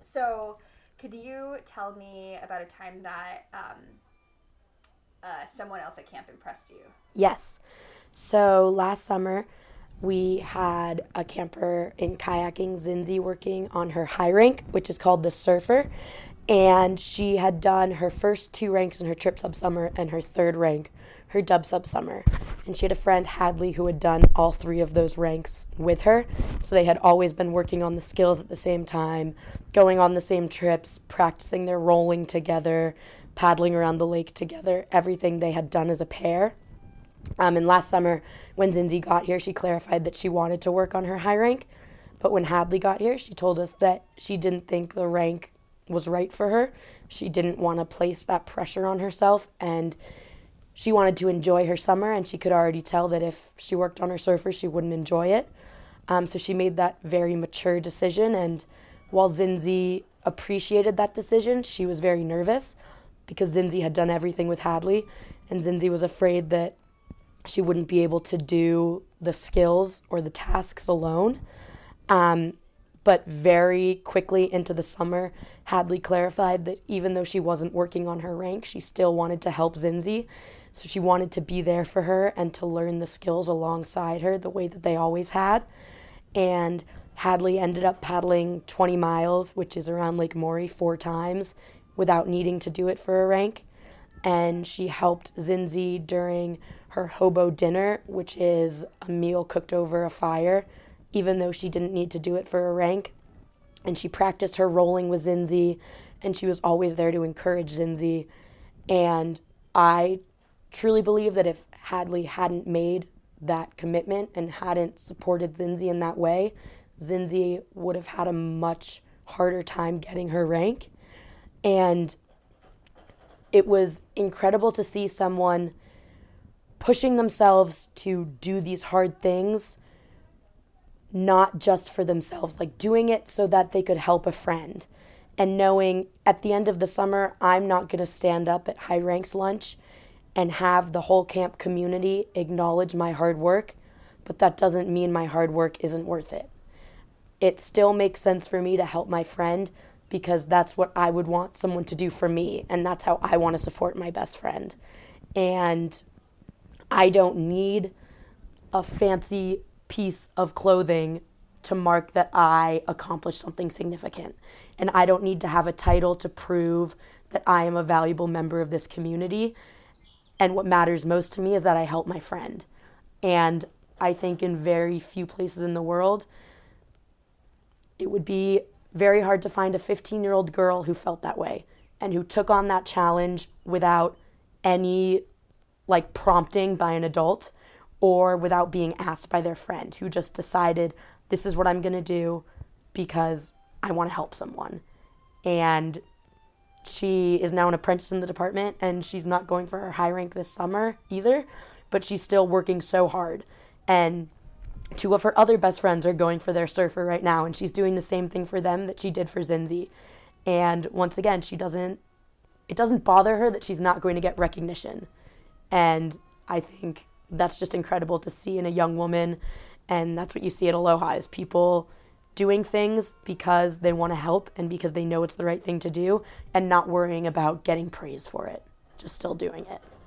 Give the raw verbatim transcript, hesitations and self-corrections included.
So could you tell me about a time that um, uh, someone else at camp impressed you? Yes. So last summer, we had a camper in kayaking, Zinzi, working on her high rank, which is called the Surfer. And she had done her first two ranks in her trip sub summer and her third rank, her dub sub summer. And she had a friend, Hadley, who had done all three of those ranks with her. So they had always been working on the skills at the same time, going on the same trips, practicing their rolling together, paddling around the lake together, everything they had done as a pair. Um, and last summer, when Zinzi got here, she clarified that she wanted to work on her high rank. But when Hadley got here, she told us that she didn't think the rank was right for her. She didn't want to place that pressure on herself, and she wanted to enjoy her summer, and she could already tell that if she worked on her surfer, she wouldn't enjoy it. Um, so she made that very mature decision, and while Zinzi appreciated that decision, she was very nervous because Zinzi had done everything with Hadley, and Zinzi was afraid that she wouldn't be able to do the skills or the tasks alone. Um, but very quickly into the summer, Hadley clarified that even though she wasn't working on her rank, she still wanted to help Zinzi. So she wanted to be there for her and to learn the skills alongside her the way that they always had. And Hadley ended up paddling twenty miles, which is around Lake Maury, four times without needing to do it for a rank. And she helped Zinzi during her hobo dinner, which is a meal cooked over a fire, even though she didn't need to do it for a rank. And she practiced her rolling with Zinzi, and she was always there to encourage Zinzi. And I truly believe that if Hadley hadn't made that commitment and hadn't supported Zinzi in that way, Zinzi would have had a much harder time getting her rank. And it was incredible to see someone pushing themselves to do these hard things, not just for themselves, like doing it so that they could help a friend. And knowing at the end of the summer, I'm not going to stand up at High Ranks lunch and have the whole camp community acknowledge my hard work, but that doesn't mean my hard work isn't worth it. It still makes sense for me to help my friend because that's what I would want someone to do for me, and that's how I want to support my best friend. And I don't need a fancy piece of clothing to mark that I accomplished something significant. And I don't need to have a title to prove that I am a valuable member of this community. And what matters most to me is that I help my friend. And I think in very few places in the world, it would be very hard to find a fifteen-year-old girl who felt that way and who took on that challenge without any like prompting by an adult or without being asked by their friend, who just decided, this is what I'm going to do because I want to help someone. And she is now an apprentice in the department, and she's not going for her high rank this summer either, but she's still working so hard. And two of her other best friends are going for their surfer right now, and she's doing the same thing for them that she did for Zinzi. And once again, she doesn't, it doesn't bother her that she's not going to get recognition. And I think that's just incredible to see in a young woman. And that's what you see at Aloha, is people doing things because they want to help and because they know it's the right thing to do and not worrying about getting praise for it, just still doing it.